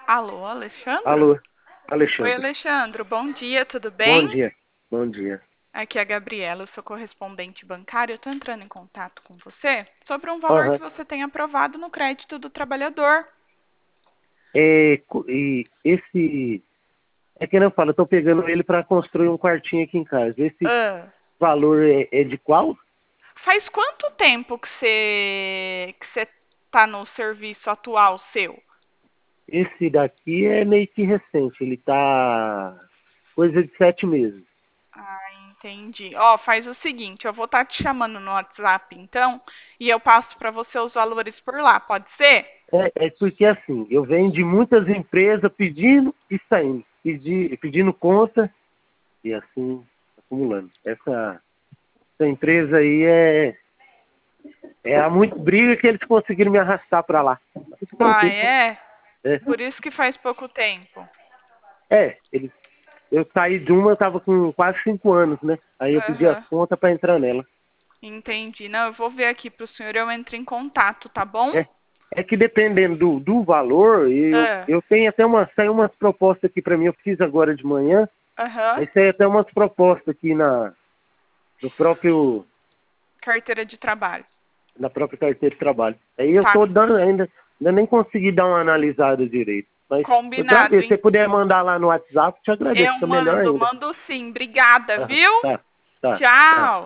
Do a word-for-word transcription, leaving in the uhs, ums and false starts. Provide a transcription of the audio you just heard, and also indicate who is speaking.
Speaker 1: Alô, Alexandro?
Speaker 2: Alô,
Speaker 1: Oi,
Speaker 2: Alexandre.
Speaker 1: Alexandro, bom dia, tudo
Speaker 2: Bom
Speaker 1: bem?
Speaker 2: dia. Bom dia.
Speaker 1: Aqui é a Gabriela, eu sou correspondente bancária. Eu estou entrando em contato com você sobre um valor que
Speaker 2: Aham.
Speaker 1: você tem aprovado no crédito do trabalhador.
Speaker 2: É, cu- e esse. É que não fala, eu tô pegando ele para construir um quartinho aqui em casa. Esse
Speaker 1: Ah,
Speaker 2: valor é, é de qual?
Speaker 1: faz quanto tempo que você que você está no serviço atual seu?
Speaker 2: Esse daqui é meio que recente. Ele tá coisa de sete meses.
Speaker 1: Ah, entendi. Ó, faz o seguinte, eu vou estar te chamando no WhatsApp, então, e eu passo para você os valores por lá, pode ser?
Speaker 2: É, é porque assim, eu venho de muitas empresas pedindo e saindo. Pedi, pedindo conta e assim acumulando. Essa, essa empresa aí é, é há muito briga que eles conseguiram me arrastar para lá. Fique
Speaker 1: Ah,
Speaker 2: tranquilo.
Speaker 1: é?
Speaker 2: É.
Speaker 1: Por isso que faz pouco tempo.
Speaker 2: É, eles, eu saí de uma, eu tava com quase cinco anos, né? Aí eu pedi as
Speaker 1: Aham.
Speaker 2: contas para entrar nela.
Speaker 1: Entendi. Não, eu vou ver aqui pro senhor, eu entro em contato, tá bom?
Speaker 2: É, é que dependendo do, do valor, eu,
Speaker 1: Ah,
Speaker 2: eu tenho até uma, saiu umas propostas aqui para mim, eu fiz agora de manhã,
Speaker 1: aham.
Speaker 2: aí saiu até umas propostas aqui na, no próprio,
Speaker 1: Carteira de trabalho.
Speaker 2: na própria carteira de trabalho. Aí eu
Speaker 1: Tá.
Speaker 2: tô dando ainda, ainda nem consegui dar uma analisada direito. Mas eu
Speaker 1: Combinado,
Speaker 2: agradeço, se você
Speaker 1: hein?
Speaker 2: puder mandar lá no WhatsApp, te agradeço,
Speaker 1: Eu
Speaker 2: fica melhor
Speaker 1: mando,
Speaker 2: ainda.
Speaker 1: mando sim. Obrigada,
Speaker 2: Tá,
Speaker 1: viu?
Speaker 2: tá, tá. Tá.
Speaker 1: Tchau.